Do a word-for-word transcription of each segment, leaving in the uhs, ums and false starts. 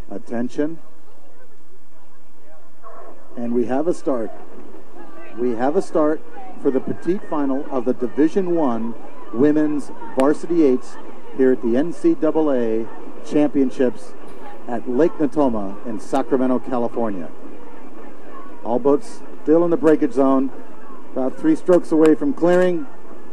Attention. And we have a start. We have a start for the petite final of the Division One Women's Varsity Eights here at the N C double A Championships at Lake Natoma in Sacramento, California. All boats still in the breakage zone, about three strokes away from clearing.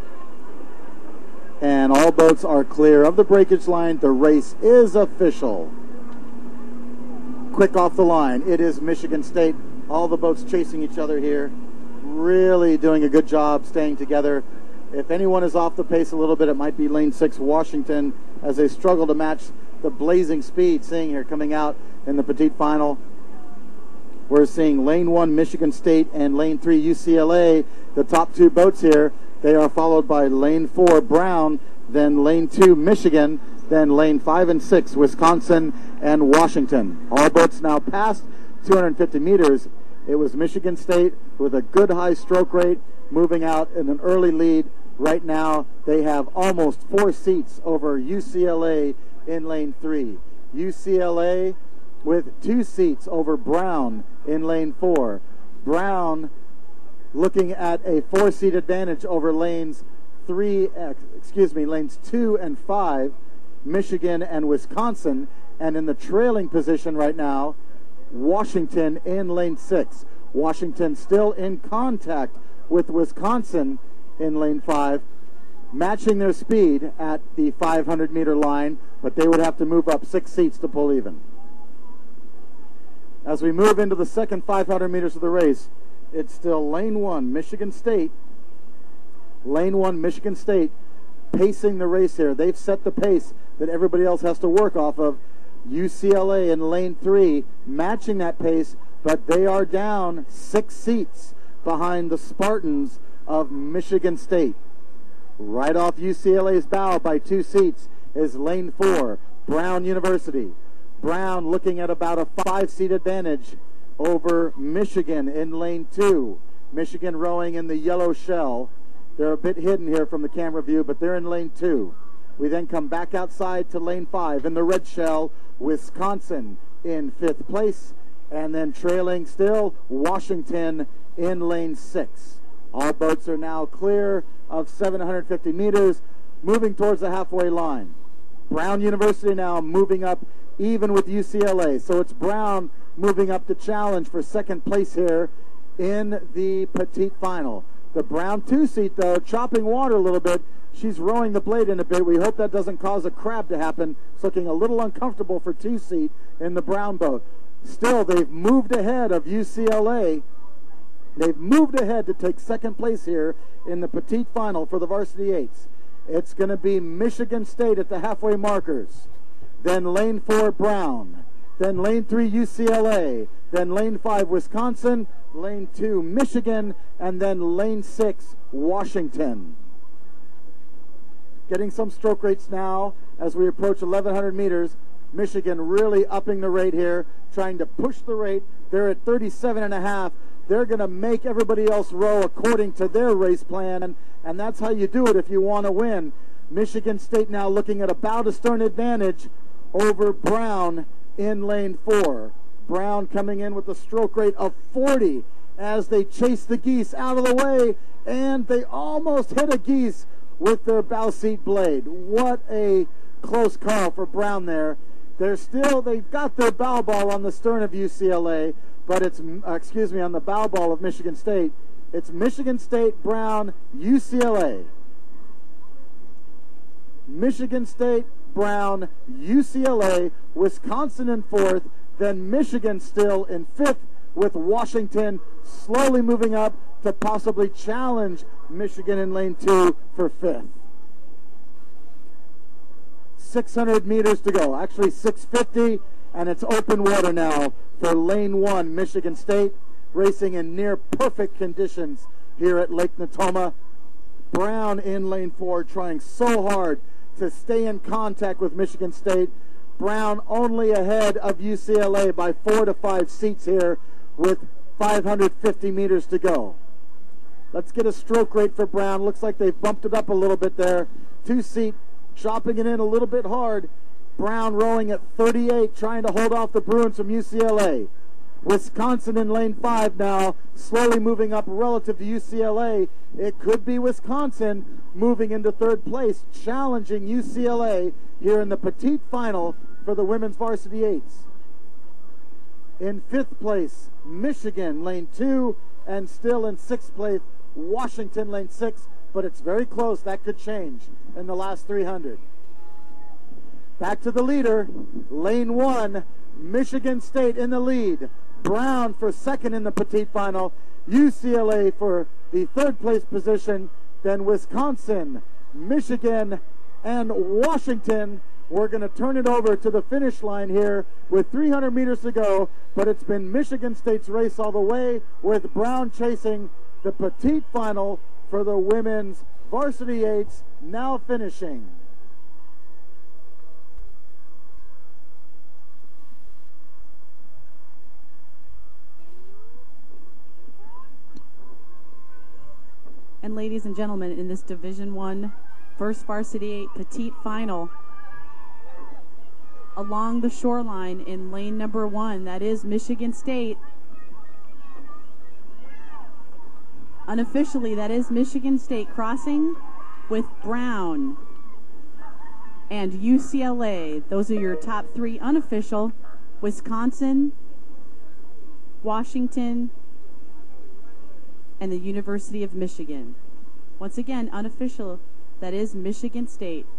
And all boats are clear of the breakage line. The race is official. Quick off the line. It is Michigan State. All the boats chasing each other here. Really doing a good job staying together. If anyone is off the pace a little bit, it might be lane six, Washington, as they struggle to match the blazing speed seeing here coming out in the petite final. We're seeing lane one, Michigan State, and lane three, U C L A, the top two boats here. They are followed by lane four, Brown, then lane two, Michigan, then lane five and six, Wisconsin and Washington. All boats now past two hundred fifty meters. It was Michigan State with a good high stroke rate moving out in an early lead. Right now, they have almost four seats over U C L A in lane three. U C L A with two seats over Brown in lane four. Brown looking at a four-seat advantage over lanes three, excuse me, lanes two and five, Michigan and Wisconsin. And in the trailing position right now, Washington in lane six. Washington still in contact with Wisconsin in lane five, matching their speed at the five hundred meter line, but they would have to move up six seats to pull even. As we move into the second five hundred meters of the race, it's still lane one, Michigan State. Lane one, Michigan State, pacing the race here. They've set the pace that everybody else has to work off of. U C L A in lane three, matching that pace, but they are down six seats behind the Spartans of Michigan State. Right off U C L A's bow by two seats is lane four, Brown University. Brown looking at about a five-seat advantage over Michigan in lane two. Michigan rowing in the yellow shell. They're a bit hidden here from the camera view, but they're in lane two. We then come back outside to lane five in the red shell, Wisconsin in fifth place, and then trailing still, Washington in lane six. All boats are now clear of seven hundred fifty meters, moving towards the halfway line. Brown University now moving up even with U C L A. So it's Brown moving up to challenge for second place here in the petite final. The Brown two-seat, though, chopping water a little bit. She's rowing the blade in a bit. We hope that doesn't cause a crab to happen. It's looking a little uncomfortable for two-seat in the Brown boat. Still, they've moved ahead of U C L A. They've moved ahead to take second place here in the petite final for the varsity eights. It's going to be Michigan State at the halfway markers. Then lane four, Brown. Then lane three, U C L A. Then lane five, Wisconsin. Lane two, Michigan. And then lane six, Washington. Getting some stroke rates now as we approach eleven hundred meters. Michigan really upping the rate here, trying to push the rate. They're at thirty-seven and a half. They're going to make everybody else row according to their race plan, and, and that's how you do it if you want to win. Michigan State now looking at a bow to stern advantage over Brown in lane four. Brown coming in with a stroke rate of forty as they chase the geese out of the way, and they almost hit a geese with their bow seat blade. What a close call for Brown there. They're still, they've got their bow ball on the stern of U C L A, but it's, uh, excuse me, on the bow ball of Michigan State. It's Michigan State, Brown, U C L A. Michigan State, Brown, U C L A, Wisconsin in fourth, then Michigan still in fifth, with Washington slowly moving up to possibly challenge Michigan in lane two for fifth. six hundred meters to go, actually six fifty, and it's open water now for lane one, Michigan State, racing in near perfect conditions here at Lake Natoma. Brown in lane four, trying so hard to stay in contact with Michigan State. Brown only ahead of U C L A by four to five seats here with five hundred fifty meters to go. Let's get a stroke rate for Brown. Looks like they've bumped it up a little bit there. Two seat, chopping it in a little bit hard Brown rowing at thirty-eight, trying to hold off the Bruins from U C L A. Wisconsin in lane five now, slowly moving up relative to U C L A. It could be Wisconsin moving into third place, challenging U C L A here in the petite final for the women's varsity eights. In fifth place, Michigan, lane two, and still in sixth place, Washington, lane six, but it's very close. That could change in the last three hundred. Back to the leader, lane one, Michigan State in the lead. Brown for second in the petite final. U C L A for the third place position. Then Wisconsin, Michigan, and Washington. We're going to turn it over to the finish line here with three hundred meters to go, but it's been Michigan State's race all the way, with Brown chasing the petite final for the women's varsity eights, now finishing. And ladies and gentlemen, in this Division One First Varsity eight Petite Final, along the shoreline in lane number one, that is Michigan State. Unofficially, that is Michigan State crossing with Brown and U C L A. Those are your top three unofficial. Wisconsin, Washington, and the University of Michigan. Once again, unofficial, that is Michigan State.